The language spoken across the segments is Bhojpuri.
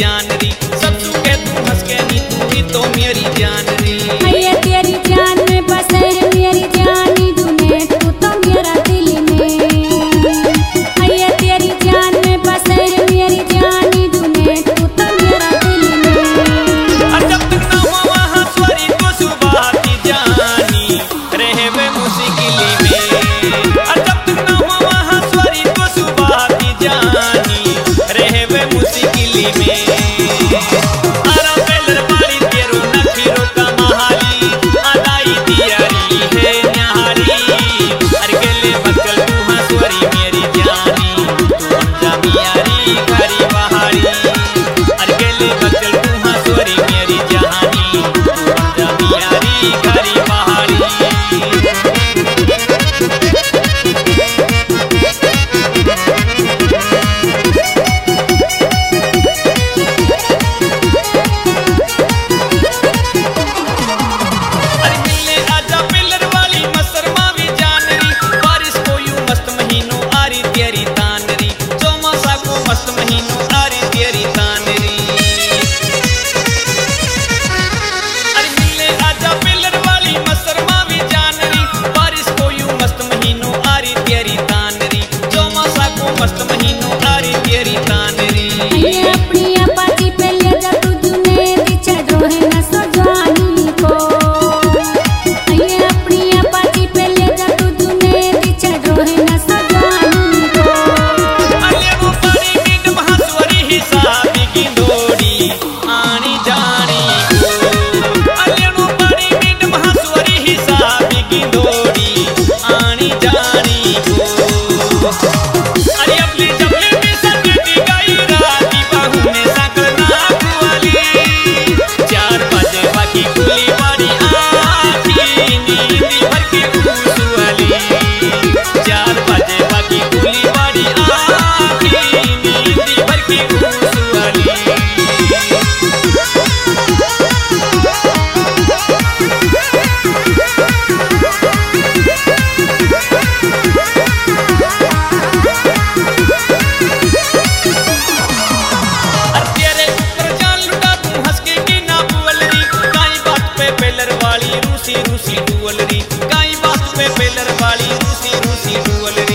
जान री, सब सुखे तू हंस के नी, तू ही तो मेरी जान री। ये तेरी जान में बसे है मेरी जानी दुने, तू तो मेरा दिल में। ये तेरी जान में बसे है मेरी जानी दुने, तू तो मेरा दिल में। जब तक ना हो वहाँ स्वर्ग को सुबह की जानी, रहे वे मुश्किल में। जब तक ना हो वहाँ स्वर्ग को सुबह की जानी, रहे वे मुश्किल में। आरा पेलर वाली तेरो नखीरो का महाली, अदाई दियारी है न्यारी। अरगले बचल तू हंसवरी मेरी जानी, तू अंजा मियारी घरी बहारी। अरगले बचल तू हंसवरी मेरी जानी, तू अंजा मियारी घरी बहारी। अरे मिलने आजा पिलर वाली मसरमा भी जान री, बारिश को यूं मस्त महीनों आरी तेरी तान री, चौमासा को मस्त महीनों आरी तेरी तान री। अरे मिलने आजा पिलर वाली मसरमा भी जान री, बारिश को यूं मस्त महीनों आरी तेरी तान री, चौमासा को मस्त महीनों आरी तेरी तान री। ये अपनी अपाची पे ले जा तू जुने दी चढ़ो है न सजवानी को। ये अपनी अपाची पे ले जा तू जुने दी चढ़ो है न सजवानी को। अले वो पानी नींद महास्वरी हिसाब की डोरी आनी जानी को। अले वो पानी नींद महास्वरी हिसाब की डोरी आनी जानी को। अरे अपनी जबले में संगीत गाई राती बाहू में सकना वाली, 4 बजे बाकी खुली बड़ी आँखी नींद भर के उस वाली। 4 बजे बाकी खुली बड़ी आँखी नींद भर के उस वाली। अरे तेरे ऊपर जान लुटा तू हंस के की ना बुअलरी, काई बात पे पेलर वाली रूसी रूसी डुअलरी, काई बात पे पेलर वाली रूसी रूसी डुअलरी।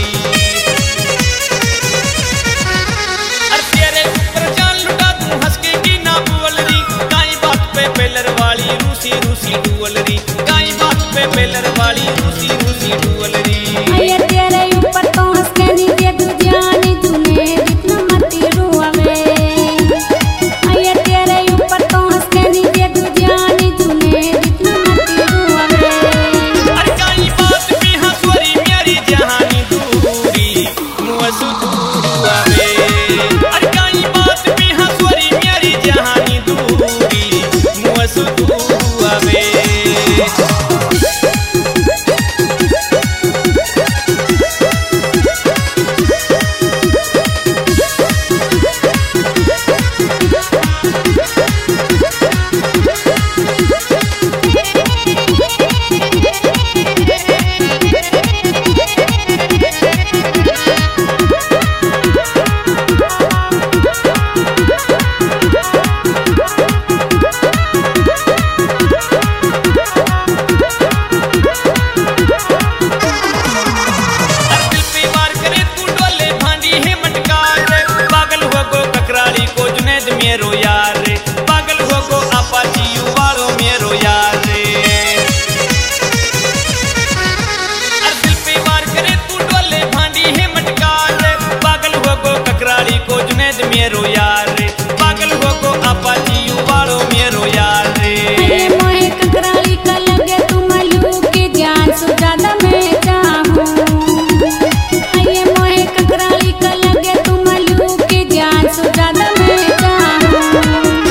अरे तेरे ऊपर जान लुटा तू हंस के की ना बुअलरी, काई बात पे पेलर वाली रूसी रूसी डुअलरी, काई बात पे पेलर वाली रूसी रूसी डुअलरी। ये तेरे ऊपर तो हंस के नी दे तू जानी दुने, जितना मती रुआवे। ये तेरे ऊपर तो हंस के नी दे तू जानी दुने, जितना मती रुआवे। अरे काई बात भी हंसवरी मेरी जहानी दूरी मुअसु दुआवे। अरे काई बात भी हंसवरी मेरी जहानी दूरी मुअसु दुआवे। दिल पे वार करे तू डोले भांडी है मटकार रे, पागल हो गो ककराली को जुनैद मेरो यार रे, पागल हो गो अपाची वालो मेरो यार रे। अरे दिल पे वार करे तू डोले भांडी है मटकार रे, पागल हो गो ककराली को जुनैद मेरो यार रे, पागल हो गो अपाची वालो मेरो यार रे। ये मोहे ककराली का लगे तू मलू की जान सु ज्यादा मैं चाहूं। ये मोहे ककराली का लगे तू मलू की जान सु ज्यादा मैं चाहूं।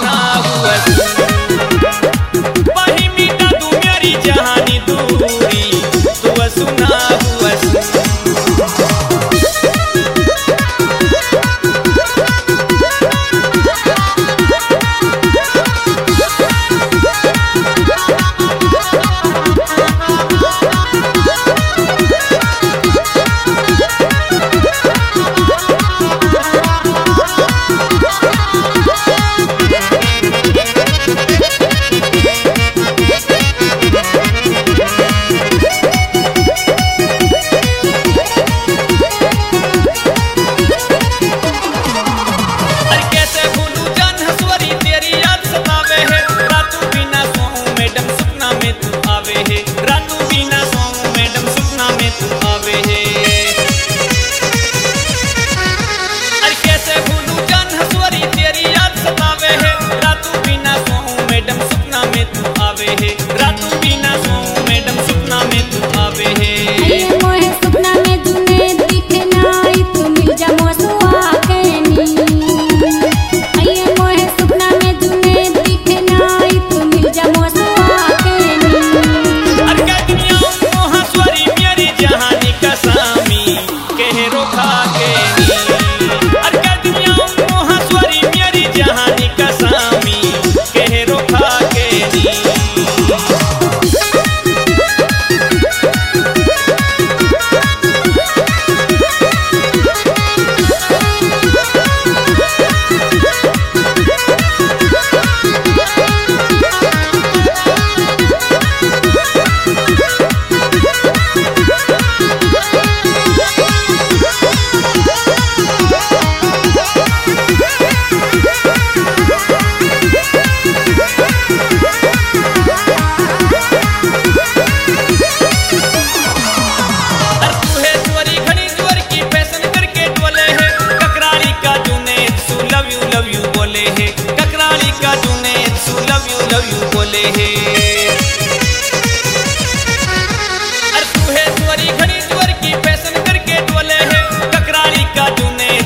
सुना हुआ वही मिटा तू मेरी जहानी दूरी तू सुना हुआ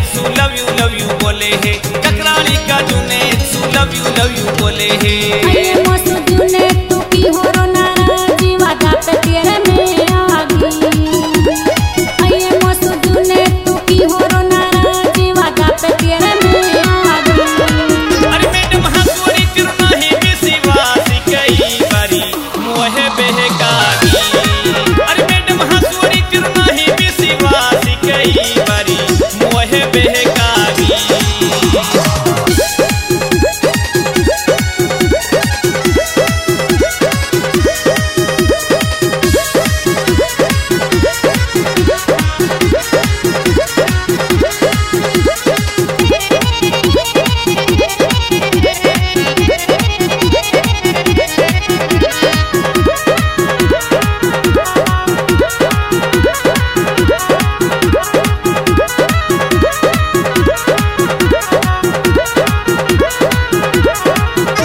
बोले है